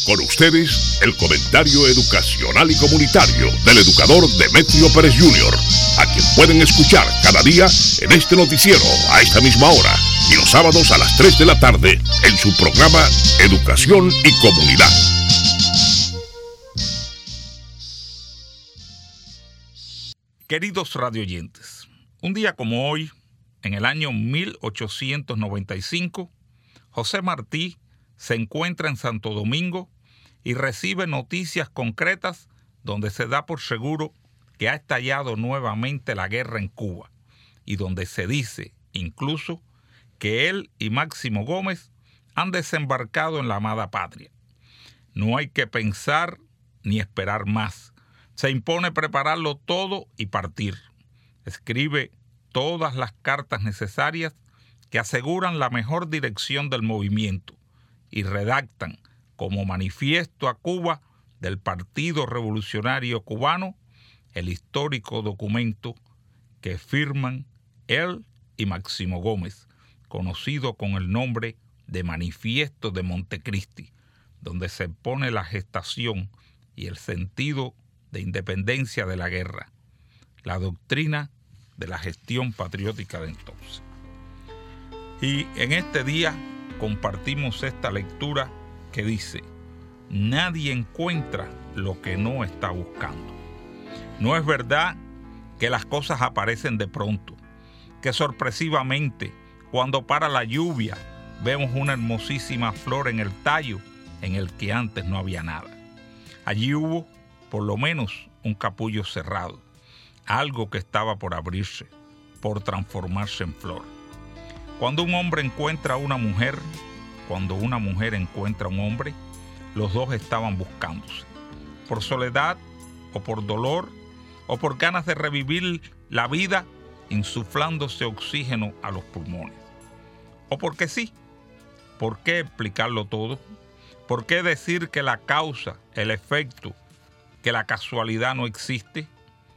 Con ustedes, el comentario educacional y comunitario del educador Demetrio Pérez Jr., a quien pueden escuchar cada día en este noticiero a esta misma hora y los sábados a las 3 de la tarde en su programa Educación y Comunidad. Queridos radioyentes, un día como hoy, en el año 1895, José Martí se encuentra en Santo Domingo y recibe noticias concretas donde se da por seguro que ha estallado nuevamente la guerra en Cuba y donde se dice incluso que él y Máximo Gómez han desembarcado en la amada patria. No hay que pensar ni esperar más. Se impone prepararlo todo y partir. Escribe todas las cartas necesarias que aseguran la mejor dirección del movimiento y redactan como manifiesto a Cuba del Partido Revolucionario Cubano el histórico documento que firman él y Máximo Gómez, conocido con el nombre de Manifiesto de Montecristi, donde se pone la gestación y el sentido de independencia de la guerra, la doctrina de la gestión patriótica de entonces. Y en este día compartimos esta lectura que dice: nadie encuentra lo que no está buscando. No es verdad que las cosas aparecen de pronto, que sorpresivamente, cuando para la lluvia, vemos una hermosísima flor en el tallo en el que antes no había nada. Allí hubo, por lo menos, un capullo cerrado, algo que estaba por abrirse, por transformarse en flor. Cuando un hombre encuentra a una mujer, cuando una mujer encuentra a un hombre, los dos estaban buscándose, por soledad o por dolor o por ganas de revivir la vida insuflándose oxígeno a los pulmones. O porque sí. ¿Por qué explicarlo todo? ¿Por qué decir que la causa, el efecto, que la casualidad no existe?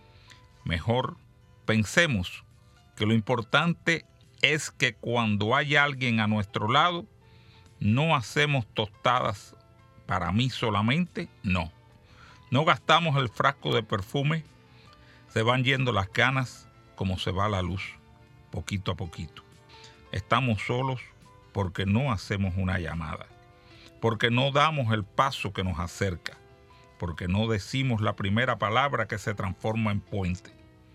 Mejor pensemos que lo importante es que cuando hay alguien a nuestro lado, no hacemos tostadas para mí solamente, no. No gastamos el frasco de perfume, se van yendo las ganas como se va la luz, poquito a poquito. Estamos solos porque no hacemos una llamada, porque no damos el paso que nos acerca, porque no decimos la primera palabra que se transforma en puente.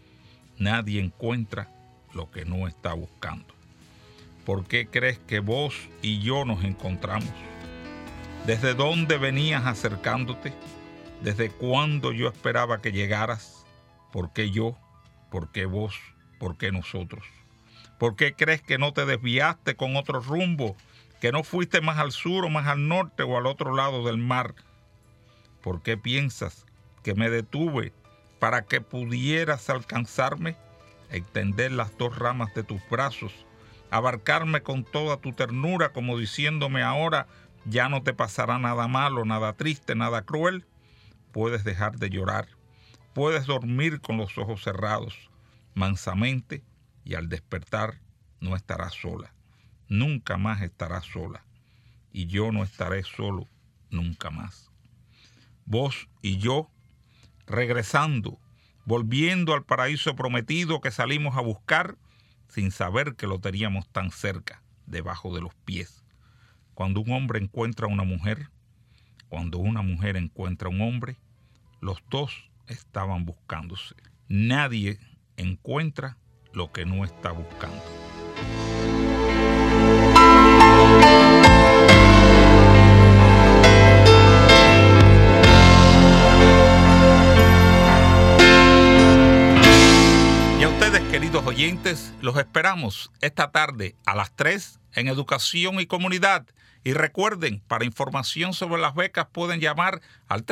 Nadie encuentra lo que no está buscando. ¿Por qué crees que vos y yo nos encontramos? ¿Desde dónde venías acercándote? ¿Desde cuándo yo esperaba que llegaras? ¿Por qué yo? ¿Por qué vos? ¿Por qué nosotros? ¿Por qué crees que no te desviaste con otro rumbo? ¿Que no fuiste más al sur o más al norte o al otro lado del mar? ¿Por qué piensas que me detuve para que pudieras alcanzarme, extender las dos ramas de tus brazos, abarcarme con toda tu ternura como diciéndome ahora ya no te pasará nada malo, nada triste, nada cruel? Puedes dejar de llorar, puedes dormir con los ojos cerrados, mansamente, y al despertar no estarás sola, nunca más estarás sola, y yo no estaré solo nunca más. Vos y yo, regresando, volviendo al paraíso prometido que salimos a buscar, sin saber que lo teníamos tan cerca, debajo de los pies. Cuando un hombre encuentra a una mujer, cuando una mujer encuentra a un hombre, los dos estaban buscándose. Nadie encuentra lo que no está buscando. Y a ustedes, queridos oyentes, los esperamos esta tarde a las 3 en Educación y Comunidad. Y recuerden, para información sobre las becas pueden llamar al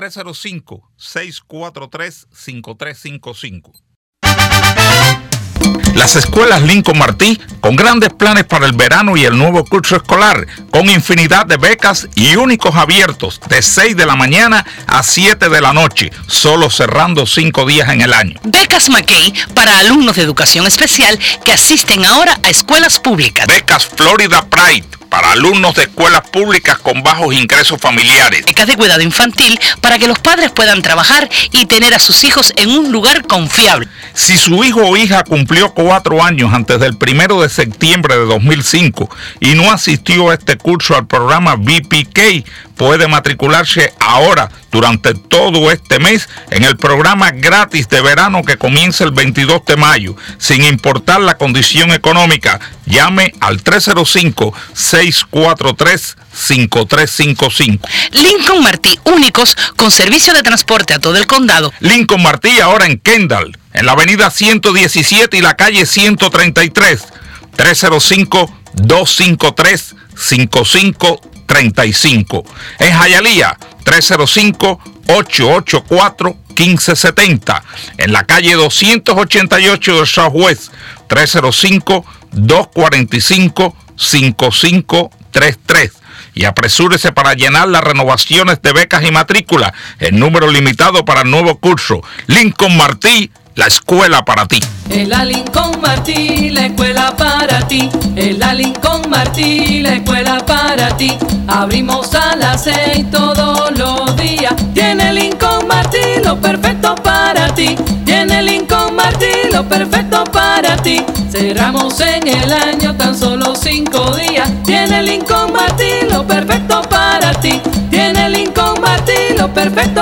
305-643-5355. Las escuelas Lincoln Martí, con grandes planes para el verano y el nuevo curso escolar, con infinidad de becas y únicos abiertos de 6 de la mañana a 7 de la noche, solo cerrando 5 días en el año. Becas McKay para alumnos de educación especial que asisten ahora a escuelas públicas. Becas Florida Pride para alumnos de escuelas públicas con bajos ingresos familiares. Becas de cuidado infantil para que los padres puedan trabajar y tener a sus hijos en un lugar confiable. Si su hijo o hija cumplió 4 años antes del 1 de septiembre de 2005 y no asistió a este curso al programa VPK, puede matricularse ahora durante todo este mes en el programa gratis de verano que comienza el 22 de mayo, sin importar la condición económica. Llame al 305-643-5355. Lincoln Martí, únicos con servicio de transporte a todo el condado. Lincoln Martí ahora en Kendall, en la avenida 117 y la calle 133. 305-253-5535. En Hialeah, 305-884-1570. En la calle 288 del Southwest, 305-245-5533. Y apresúrese para llenar las renovaciones de becas y matrícula. El número limitado para el nuevo curso. Lincoln Martí, la escuela para ti. En la Lincoln Martí, la escuela para ti. En la Lincoln Martí, la escuela para ti. Abrimos a las 6 todos los días. Tiene Lincoln Martí lo perfecto para ti. Tiene Lincoln Martí lo perfecto para ti. Cerramos en el año tan solo 5 días. Tiene Lincoln Martí lo perfecto para ti. Tiene Lincoln Martí lo perfecto